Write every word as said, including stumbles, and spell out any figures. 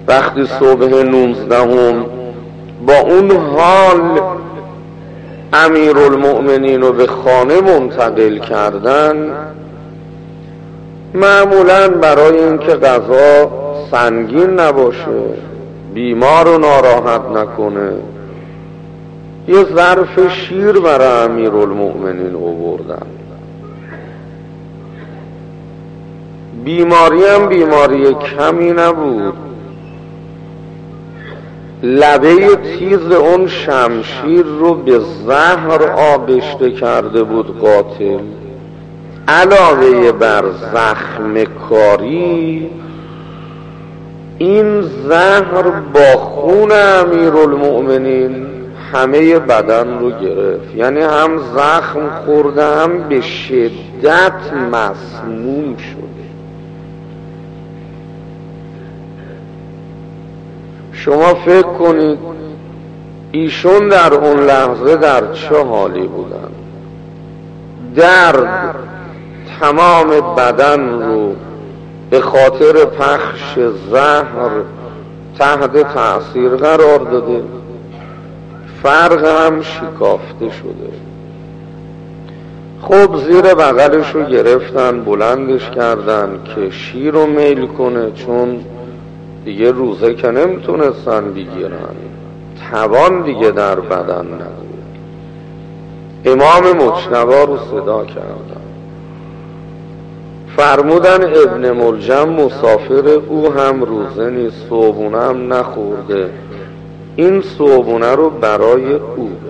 وقتی صبح نوزدهم با اون حال امیرالمؤمنین رو به خانه منتقل کردن، معمولاً برای اینکه غذا سنگین نباشه، بیمار رو ناراحت نکنه، یه ظرف شیر برای امیرالمؤمنین آوردن. بیماری هم بیماری کمی نبود، لبه تیز اون شمشیر رو به زهر آغشته کرده بود قاتل. علاوه بر زخم کاری، این زهر با خون امیرالمؤمنین همه بدن رو گرفت، یعنی هم زخم خورده هم به شدت مسموم شد. شما فکر کنید ایشون در اون لحظه در چه حالی بودن؟ درد تمام بدن رو به خاطر پخش زهر تحت تأثیر قرار داده، فرق هم شکافته شده. خب زیر بغلش رو گرفتن، بلندش کردن که شیر رو میل کنه، چون دیگه روزه که نمیتونستن بگیرن، توان دیگه در بدن نبود. امام مجتبی رو صدا کردن، فرمودن ابن ملجم مسافر، او هم روزه نیست، صبحونه هم نخورده، این صبحونه رو برای او